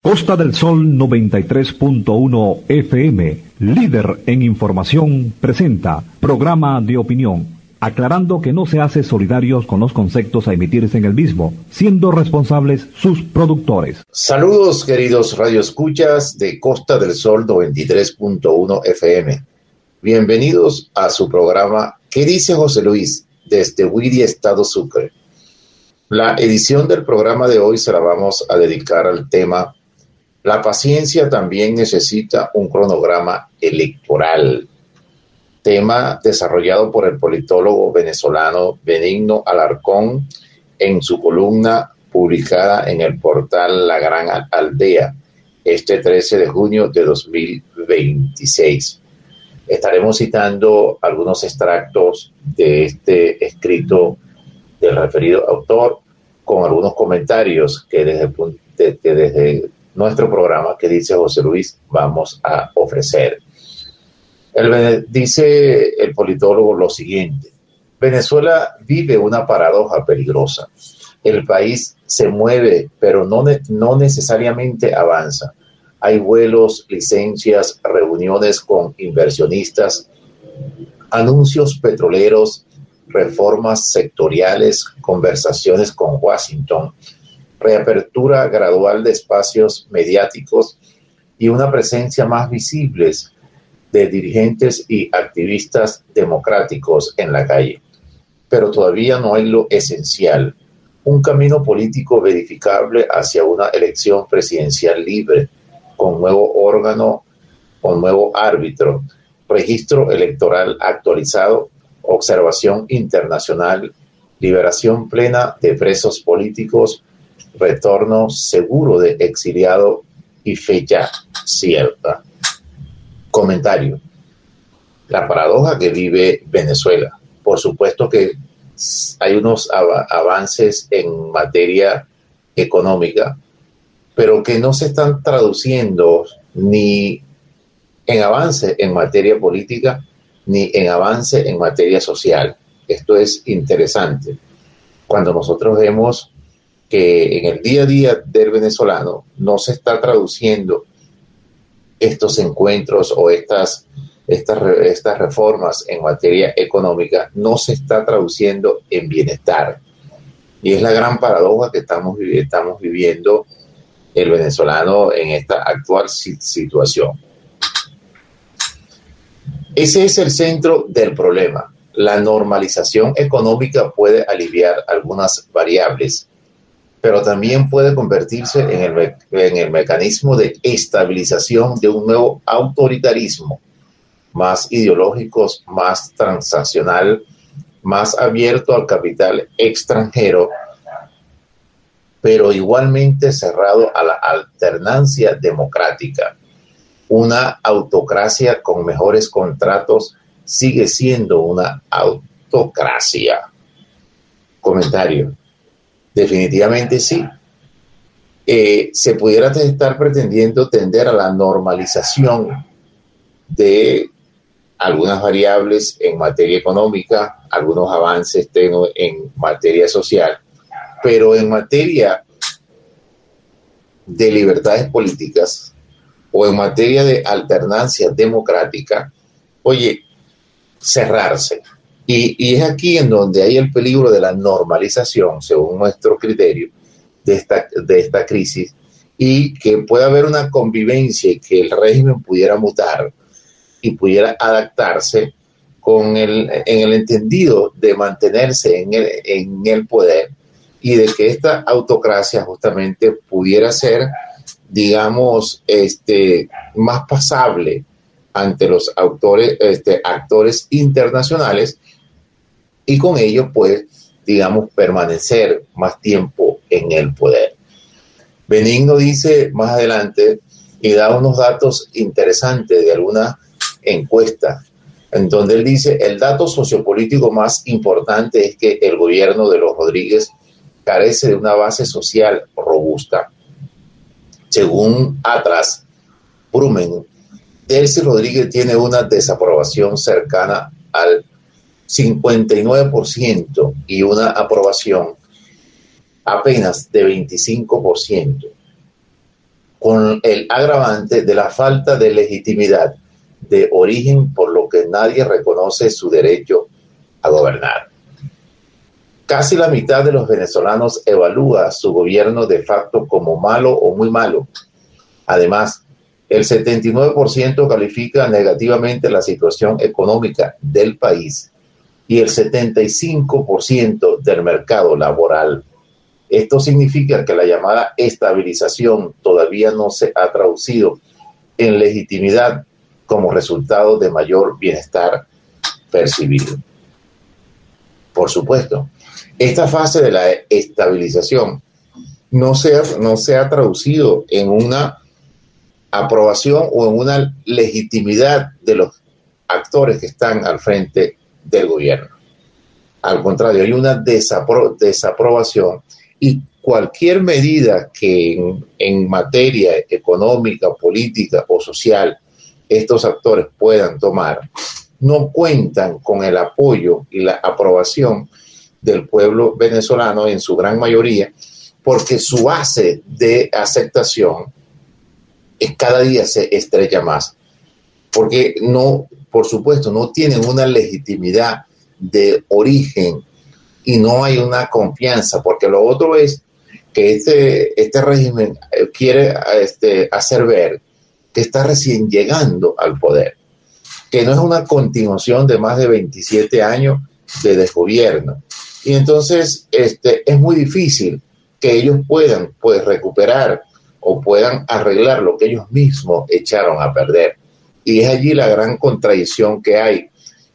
Costa del Sol 93.1 FM, líder en información, presenta programa de opinión, aclarando que no se hace solidarios con los conceptos a emitirse en el mismo, siendo responsables sus productores. Saludos, queridos radioescuchas de Costa del Sol 93.1 FM. Bienvenidos a su programa ¿Qué dice José Luis? Desde Huiri, Estado Sucre. La edición del programa de hoy se la vamos a dedicar al tema La paciencia también necesita un cronograma electoral. Tema desarrollado por el politólogo venezolano Benigno Alarcón en su columna publicada en el portal La Gran Aldea, este 13 de junio de 2026. Estaremos citando algunos extractos de este escrito del referido autor con algunos comentarios que desde nuestro programa que dice José Luis vamos a ofrecer. Dice el politólogo lo siguiente: Venezuela vive una paradoja peligrosa. El país se mueve, pero no necesariamente avanza. Hay vuelos, licencias, reuniones con inversionistas, anuncios petroleros, reformas sectoriales, conversaciones con Washington, reapertura gradual de espacios mediáticos y una presencia más visible de dirigentes y activistas democráticos en la calle. Pero todavía no hay lo esencial: un camino político verificable hacia una elección presidencial libre, con nuevo órgano, con nuevo árbitro, registro electoral actualizado, observación internacional, liberación plena de presos políticos, retorno seguro de exiliado y fecha cierta. Comentario: la paradoja que vive Venezuela. Por supuesto que hay unos avances en materia económica, pero que no se están traduciendo ni en avance en materia política, ni en avance en materia social. Esto es interesante. Cuando nosotros vemos que en el día a día del venezolano no se está traduciendo estos encuentros o estas reformas en materia económica, no se está traduciendo en bienestar. Y es la gran paradoja que estamos viviendo el venezolano en esta actual situación. Ese es el centro del problema. La normalización económica puede aliviar algunas variables, pero también puede convertirse en el mecanismo de estabilización de un nuevo autoritarismo, más ideológico, más transaccional, más abierto al capital extranjero, pero igualmente cerrado a la alternancia democrática. Una autocracia con mejores contratos sigue siendo una autocracia. Comentario: definitivamente sí. Se pudiera estar pretendiendo tender a la normalización de algunas variables en materia económica, algunos avances en materia social, pero en materia de libertades políticas o en materia de alternancia democrática, cerrarse. Y es aquí en donde hay el peligro de la normalización, según nuestro criterio, de esta crisis, y que pueda haber una convivencia y que el régimen pudiera mutar y pudiera adaptarse en el entendido de mantenerse en el poder, y de que esta autocracia justamente pudiera ser, digamos, más pasable ante los actores internacionales, y con ello, pues, digamos, permanecer más tiempo en el poder. Benigno dice más adelante y da unos datos interesantes de alguna encuesta, en donde él dice: el dato sociopolítico más importante es que el gobierno de los Rodríguez carece de una base social robusta. Según Atlas Brumen, Delcy Rodríguez tiene una desaprobación cercana al 59% y una aprobación apenas de 25%. con el agravante de la falta de legitimidad de origen, por lo que nadie reconoce su derecho a gobernar. Casi la mitad de los venezolanos evalúa su gobierno de facto como malo o muy malo. Además, el 79% califica negativamente la situación económica del país y el 75% del mercado laboral. Esto significa que la llamada estabilización todavía no se ha traducido en legitimidad como resultado de mayor bienestar percibido. Por supuesto, esta fase de la estabilización no se ha traducido en una aprobación o en una legitimidad de los actores que están al frente del gobierno. Al contrario, hay una desaprobación, y cualquier medida que en materia económica, política o social estos actores puedan tomar no cuentan con el apoyo y la aprobación del pueblo venezolano en su gran mayoría, porque su base de aceptación cada día se estrecha más, porque no, por supuesto, no tienen una legitimidad de origen y no hay una confianza, porque lo otro es que este régimen quiere hacer ver que está recién llegando al poder, que no es una continuación de más de 27 años de desgobierno. Y entonces es muy difícil que ellos puedan recuperar o puedan arreglar lo que ellos mismos echaron a perder. Y es allí la gran contradicción que hay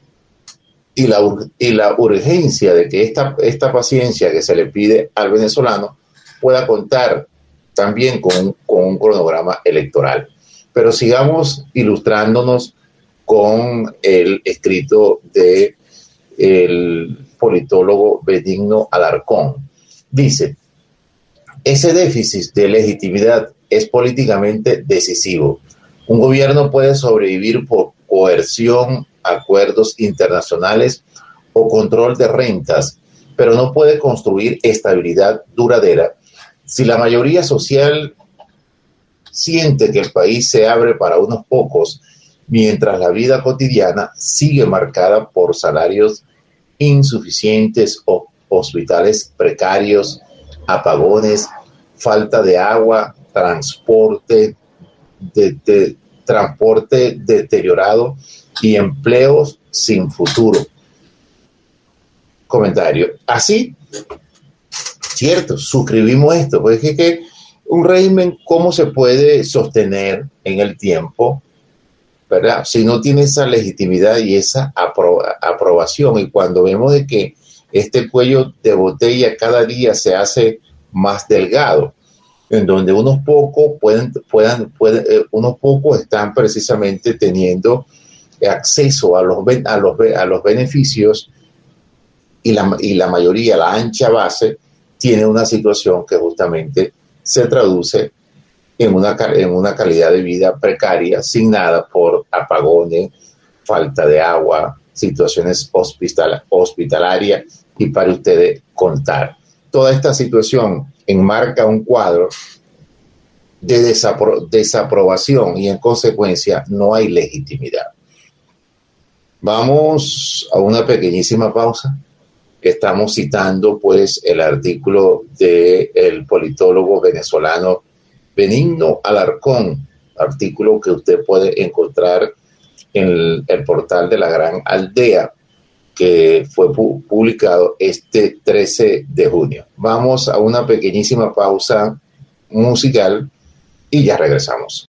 y la urgencia de que esta paciencia que se le pide al venezolano pueda contar también con un cronograma electoral. Pero sigamos ilustrándonos con el escrito del politólogo Benigno Alarcón. Dice: ese déficit de legitimidad es políticamente decisivo. Un gobierno puede sobrevivir por coerción, acuerdos internacionales o control de rentas, pero no puede construir estabilidad duradera si la mayoría social siente que el país se abre para unos pocos, mientras la vida cotidiana sigue marcada por salarios insuficientes, hospitales precarios, apagones, falta de agua, transporte deteriorado y empleos sin futuro. Comentario. Así, cierto, suscribimos esto, pues es que un régimen, ¿cómo se puede sostener en el tiempo, verdad? Si no tiene esa legitimidad y esa aprobación. Y cuando vemos de que este cuello de botella cada día se hace más delgado, en donde unos pocos unos pocos están precisamente teniendo acceso a los beneficios, y la mayoría, la ancha base, tiene una situación que justamente se traduce en una calidad de vida precaria, sin nada, por apagones, falta de agua, situaciones hospitalarias, y para ustedes contar. Toda esta situación enmarca un cuadro de desaprobación y en consecuencia no hay legitimidad. Vamos a una pequeñísima pausa. Estamos citando pues el artículo del politólogo venezolano Benigno Alarcón, artículo que usted puede encontrar en el portal de La Gran Aldea, que fue publicado este 13 de junio. Vamos a una pequeñísima pausa musical y ya regresamos.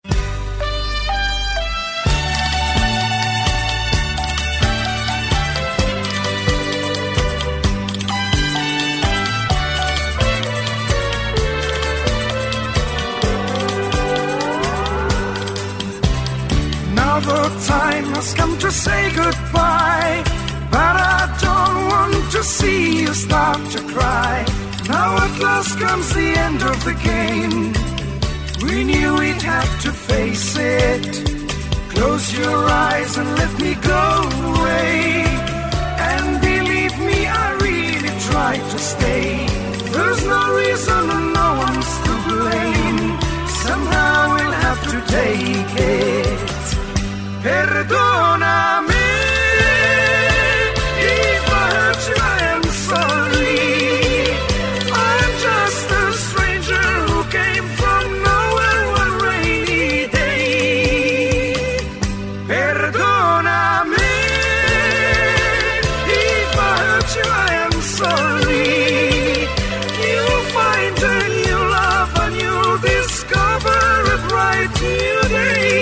Now the time has come to say goodbye, but I don't want to see you start to cry. Now at last comes the end of the game. We knew we'd have to face it. Close your eyes and let me go away. And believe me, I really tried to stay. There's no reason and no one's to blame. Somehow to take it. Perdóname if I hurt you, I am sorry. I'm just a stranger who came from nowhere one rainy day. Perdóname if I hurt you, I am sorry. You'll find a new love and you'll discover a bright new day.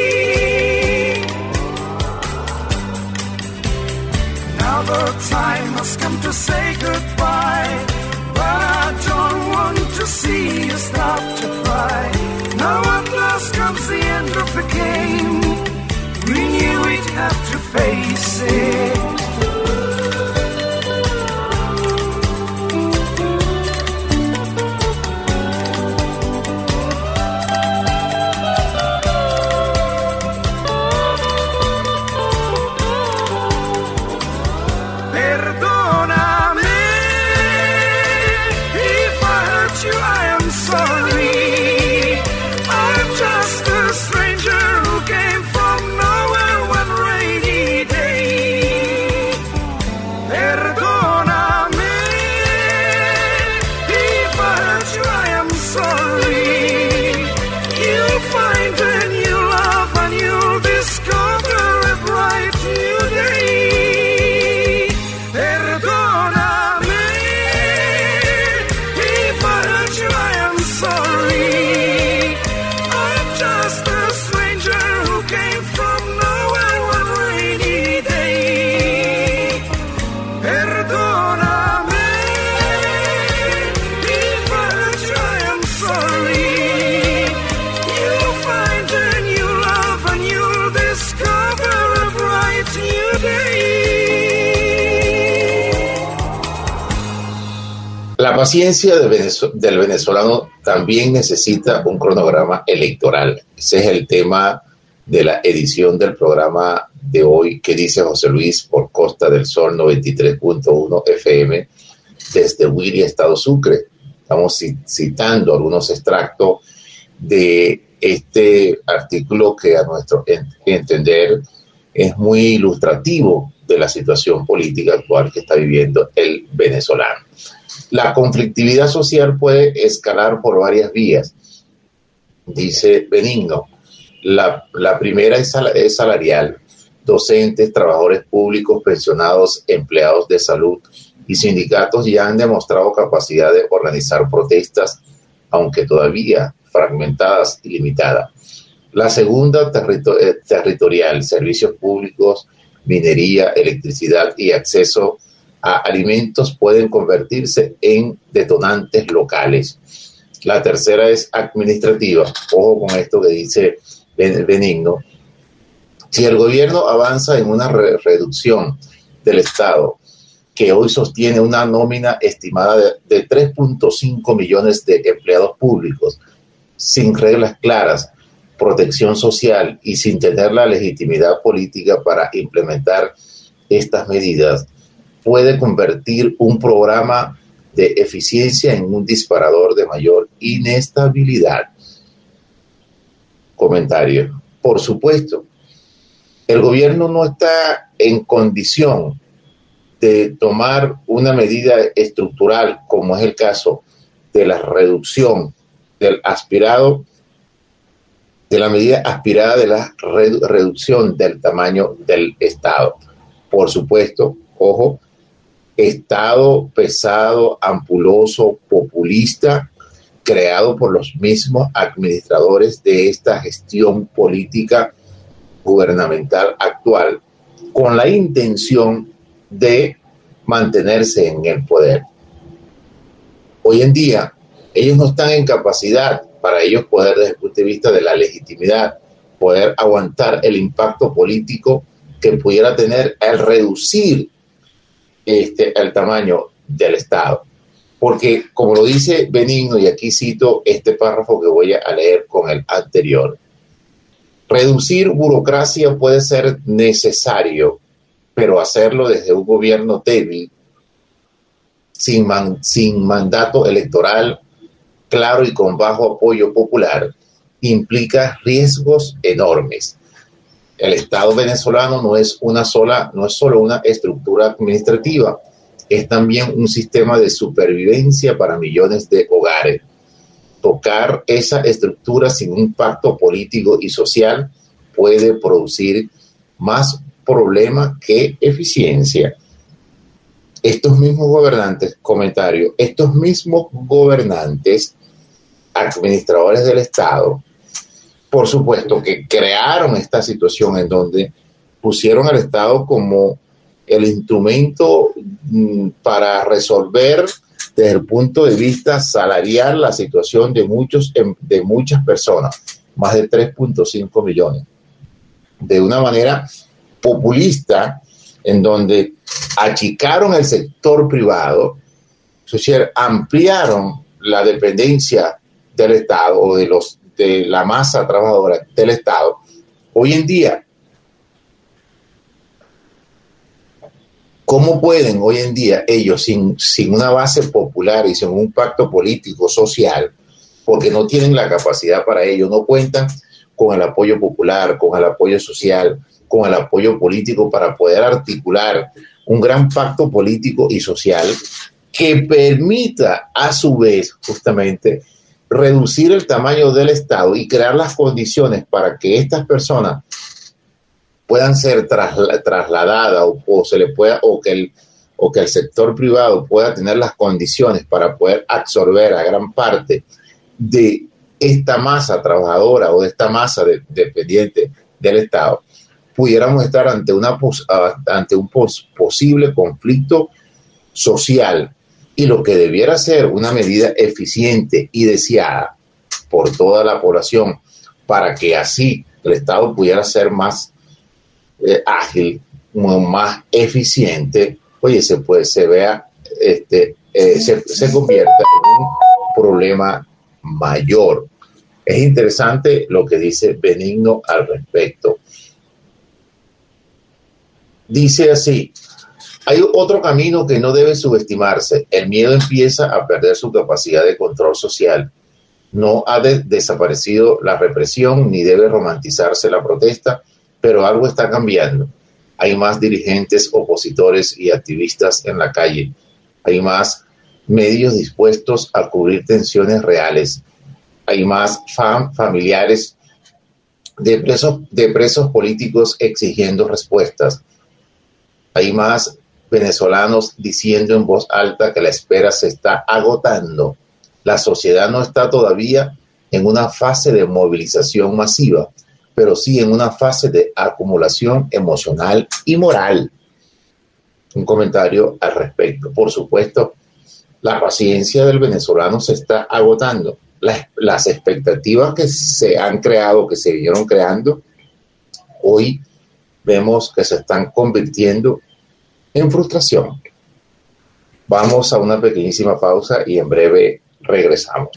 Now the time has come to say goodbye, but I don't want to see you stop to cry. Now at last comes the end of the game. We knew we'd have to face it. Perdóname if I hurt you, I am sorry. I'm just a stranger who came from nowhere one rainy day. Perdóname if I hurt you, I am sorry. You'll find a new love and you'll discover a bright new day. Perdóname if I hurt you, I am sorry. I'm just a stranger who came from nowhere one rainy day. Perdóname if I hurt you, I am sorry. You'll find a new love and you'll discover a bright new day. La paciencia del venezolano también necesita un cronograma electoral. Ese es el tema de la edición del programa de hoy que dice José Luis por Costa del Sol 93.1 FM desde Huila, Estado Sucre. Estamos citando algunos extractos de este artículo que a nuestro entender es muy ilustrativo de la situación política actual que está viviendo el venezolano. La conflictividad social puede escalar por varias vías, dice Benigno. La primera es salarial. Docentes, trabajadores públicos, pensionados, empleados de salud y sindicatos ya han demostrado capacidad de organizar protestas, aunque todavía fragmentadas y limitadas. La segunda, territorial, servicios públicos, minería, electricidad y acceso a alimentos pueden convertirse en detonantes locales. La tercera es administrativa. Ojo con esto que dice Benigno. Si el gobierno avanza en una reducción del Estado, que hoy sostiene una nómina estimada de 3.5 millones de empleados públicos, sin reglas claras, protección social y sin tener la legitimidad política para implementar estas medidas, puede convertir un programa de eficiencia en un disparador de mayor inestabilidad. Comentario. Por supuesto, el gobierno no está en condición de tomar una medida estructural, como es el caso de la reducción de la medida aspirada de la reducción del tamaño del Estado. Por supuesto, ojo, Estado pesado, ampuloso, populista, creado por los mismos administradores de esta gestión política gubernamental actual, con la intención de mantenerse en el poder. Hoy en día, ellos no están en capacidad, para ellos poder, desde el punto de vista de la legitimidad, poder aguantar el impacto político que pudiera tener el reducir el tamaño del Estado. Porque, como lo dice Benigno, y aquí cito este párrafo que voy a leer con el anterior, reducir burocracia puede ser necesario, pero hacerlo desde un gobierno débil, sin mandato electoral claro y con bajo apoyo popular, implica riesgos enormes. El Estado venezolano no es solo una estructura administrativa, es también un sistema de supervivencia para millones de hogares. Tocar esa estructura sin un pacto político y social puede producir más problemas que eficiencia. Estos mismos gobernantes, administradores del Estado, por supuesto que crearon esta situación en donde pusieron al Estado como el instrumento para resolver desde el punto de vista salarial la situación de muchas personas, más de 3.5 millones, de una manera populista, en donde achicaron el sector privado, es decir, ampliaron la dependencia del Estado o de la masa trabajadora del Estado. Hoy en día, ¿cómo pueden hoy en día ellos, sin una base popular y sin un pacto político, social, porque no tienen la capacidad para ello, no cuentan con el apoyo popular, con el apoyo social, con el apoyo político para poder articular un gran pacto político y social que permita a su vez justamente reducir el tamaño del Estado y crear las condiciones para que estas personas puedan ser trasladadas o que el sector privado pueda tener las condiciones para poder absorber a gran parte de esta masa trabajadora o de esta masa dependiente del Estado, pudiéramos estar ante un posible conflicto social, y lo que debiera ser una medida eficiente y deseada por toda la población para que así el Estado pudiera ser más ágil, más eficiente, se convierta en un problema mayor. Es interesante lo que dice Benigno al respecto. Dice así: hay otro camino que no debe subestimarse. El miedo empieza a perder su capacidad de control social. No ha desaparecido la represión ni debe romantizarse la protesta, pero algo está cambiando. Hay más dirigentes, opositores y activistas en la calle. Hay más medios dispuestos a cubrir tensiones reales. Hay más familiares de presos políticos exigiendo respuestas. Hay más venezolanos diciendo en voz alta que la espera se está agotando. La sociedad no está todavía en una fase de movilización masiva, pero sí en una fase de acumulación emocional y moral. Un comentario al respecto. Por supuesto, la paciencia del venezolano se está agotando. Las expectativas que se han creado, que se vinieron creando, hoy vemos que se están convirtiendo en frustración. Vamos a una pequeñísima pausa y en breve regresamos.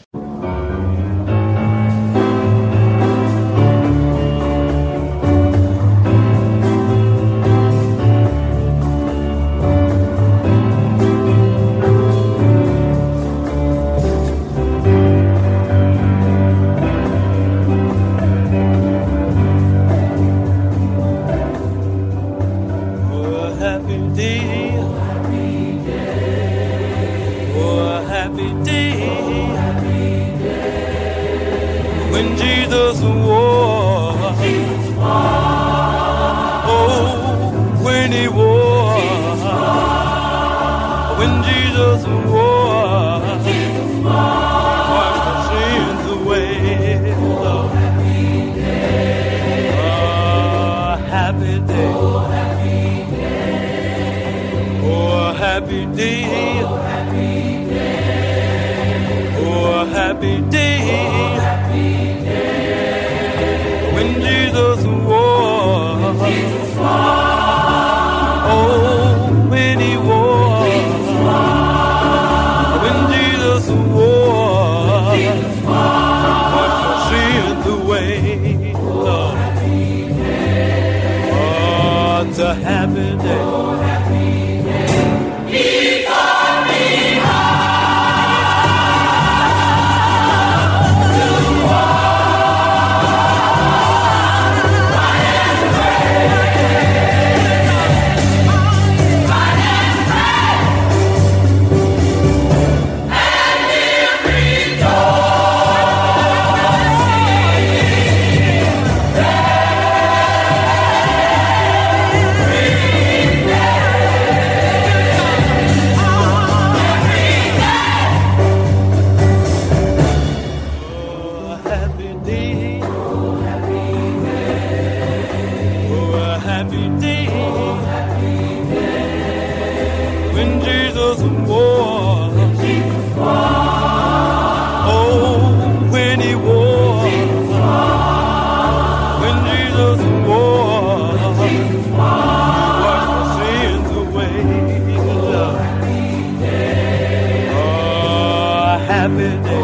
Jesus wore, oh, when he wore, when Jesus wore, he washed my sins away. Oh, happy day.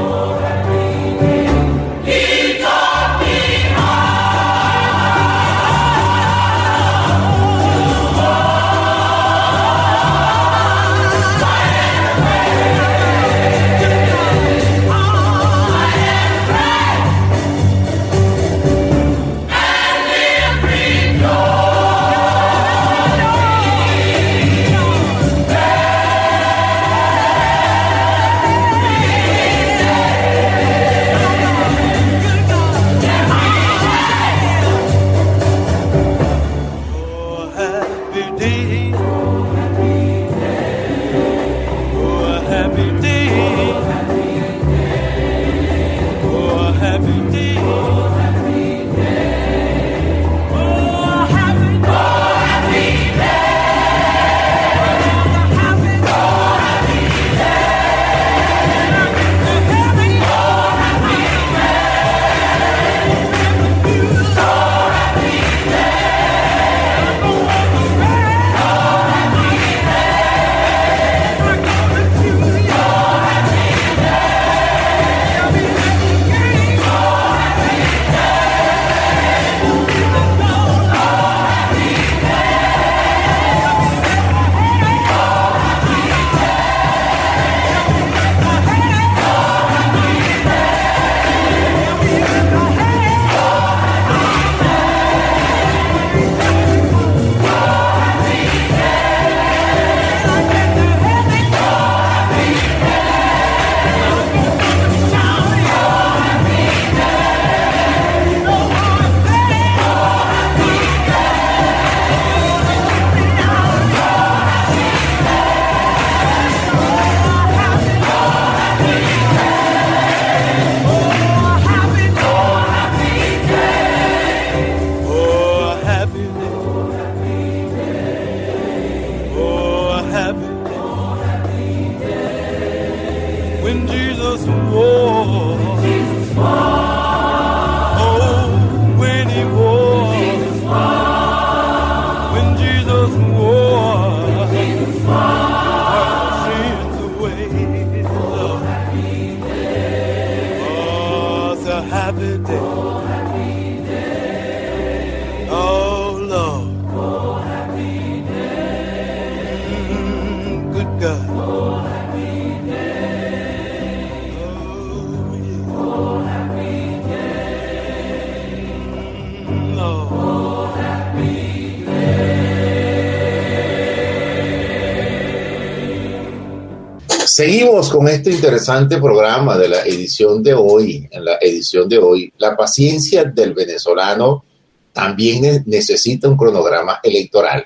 Seguimos con este interesante programa de la edición de hoy. En la edición de hoy, la paciencia del venezolano también necesita un cronograma electoral.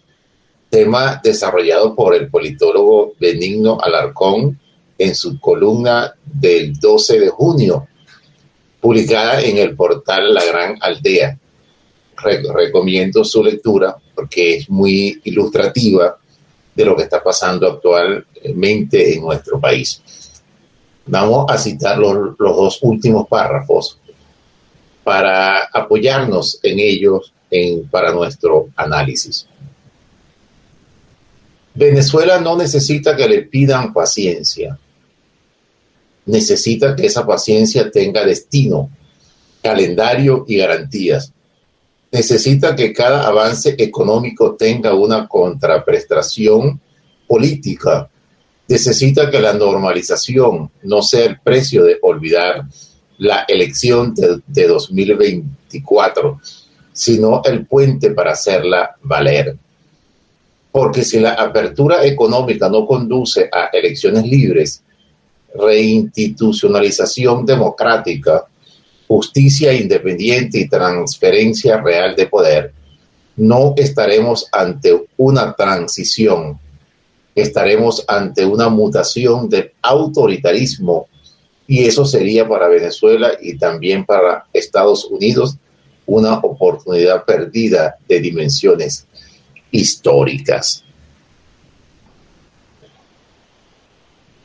Tema desarrollado por el politólogo Benigno Alarcón en su columna del 12 de junio, publicada en el portal La Gran Aldea. Recomiendo su lectura porque es muy ilustrativa de lo que está pasando actualmente en nuestro país. Vamos a citar los dos últimos párrafos para apoyarnos en ellos para nuestro análisis. Venezuela no necesita que le pidan paciencia. Necesita que esa paciencia tenga destino, calendario y garantías. Necesita que cada avance económico tenga una contraprestación política. Necesita que la normalización no sea el precio de olvidar la elección de 2024, sino el puente para hacerla valer. Porque si la apertura económica no conduce a elecciones libres, reinstitucionalización democrática, justicia independiente y transferencia real de poder, no estaremos ante una transición, estaremos ante una mutación del autoritarismo, y eso sería para Venezuela y también para Estados Unidos una oportunidad perdida de dimensiones históricas.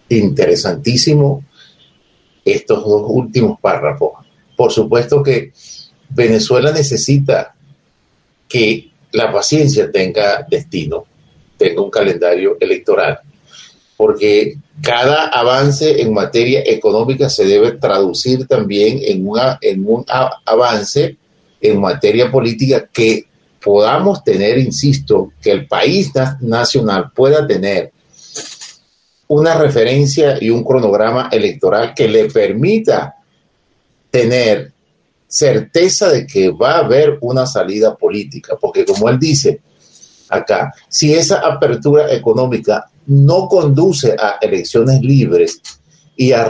interesantísimo estos dos últimos párrafos. Por supuesto que Venezuela necesita que la paciencia tenga destino, tenga un calendario electoral, porque cada avance en materia económica se debe traducir también en un avance en materia política, que podamos tener, insisto, que el país nacional pueda tener una referencia y un cronograma electoral que le permita tener certeza de que va a haber una salida política, porque como él dice acá, si esa apertura económica no conduce a elecciones libres y a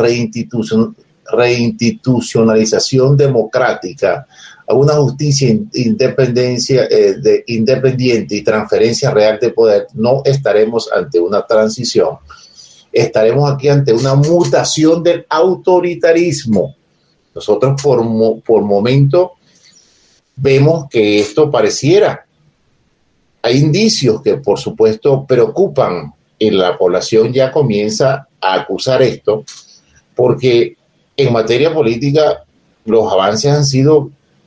reinstitucionalización democrática, a una justicia independiente y transferencia real de poder, no estaremos ante una transición, estaremos aquí ante una mutación del autoritarismo. Nosotros por momento vemos que esto pareciera. Hay indicios que por supuesto preocupan, y la población ya comienza a acusar esto, porque en materia política los avances han sido,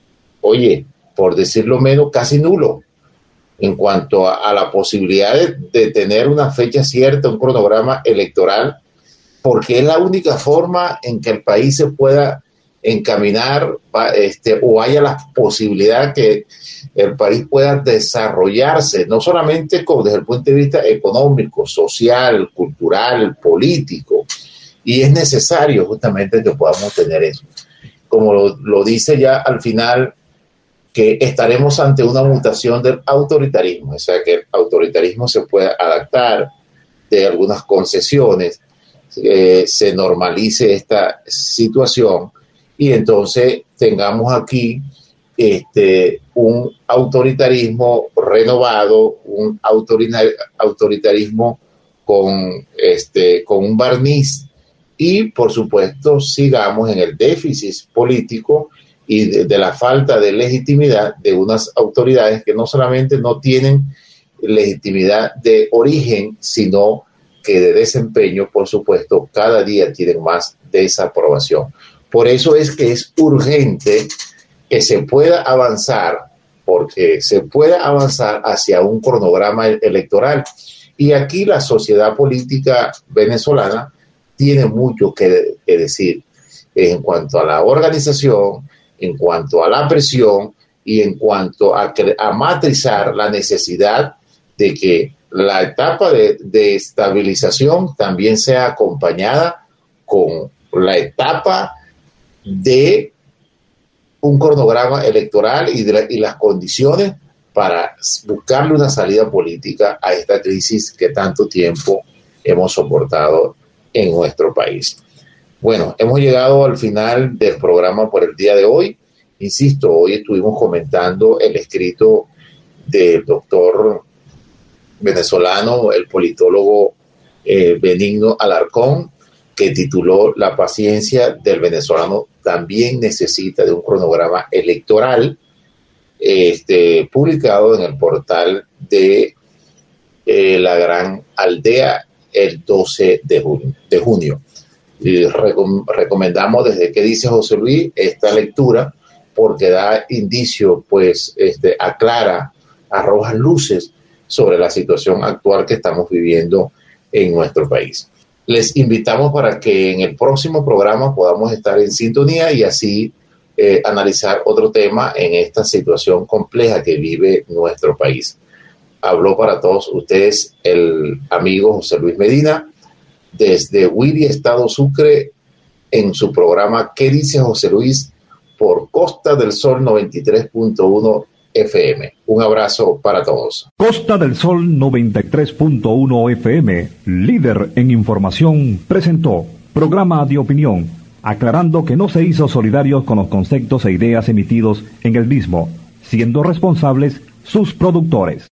por decirlo menos, casi nulos en cuanto a la posibilidad de tener una fecha cierta, un cronograma electoral, porque es la única forma en que el país se pueda encaminar o haya la posibilidad que el país pueda desarrollarse, no solamente desde el punto de vista económico, social, cultural, político, y es necesario justamente que podamos tener eso. Como lo dice ya al final, que estaremos ante una mutación del autoritarismo, o sea que el autoritarismo se puede adaptar de algunas concesiones, se normalice esta situación, y entonces tengamos aquí un autoritarismo renovado, un autoritarismo con un barniz, y por supuesto sigamos en el déficit político y de la falta de legitimidad de unas autoridades que no solamente no tienen legitimidad de origen, sino que de desempeño, por supuesto, cada día tienen más desaprobación. Por eso es que es urgente que se pueda avanzar, porque se pueda avanzar hacia un cronograma electoral. Y aquí la sociedad política venezolana tiene mucho que decir en cuanto a la organización, en cuanto a la presión y en cuanto a matrizar la necesidad de que la etapa de estabilización también sea acompañada con la etapa de un cronograma electoral y las condiciones para buscarle una salida política a esta crisis que tanto tiempo hemos soportado en nuestro país. Bueno, hemos llegado al final del programa por el día de hoy. Insisto, hoy estuvimos comentando el escrito del doctor venezolano, el politólogo Benigno Alarcón, que tituló La paciencia del venezolano también necesita de un cronograma electoral, publicado en el portal de La Gran Aldea el 12 de junio. Y recomendamos desde que dice José Luis esta lectura, porque da indicio, aclara, arroja luces sobre la situación actual que estamos viviendo en nuestro país. Les invitamos para que en el próximo programa podamos estar en sintonía y así analizar otro tema en esta situación compleja que vive nuestro país. Habló para todos ustedes el amigo José Luis Medina desde Huiri, Estado Sucre, en su programa ¿Qué dice José Luis? Por Costa del Sol 93.1 FM. Un abrazo para todos. Costa del Sol 93.1 FM, líder en información, presentó programa de opinión, aclarando que no se hizo solidarios con los conceptos e ideas emitidos en el mismo, siendo responsables sus productores.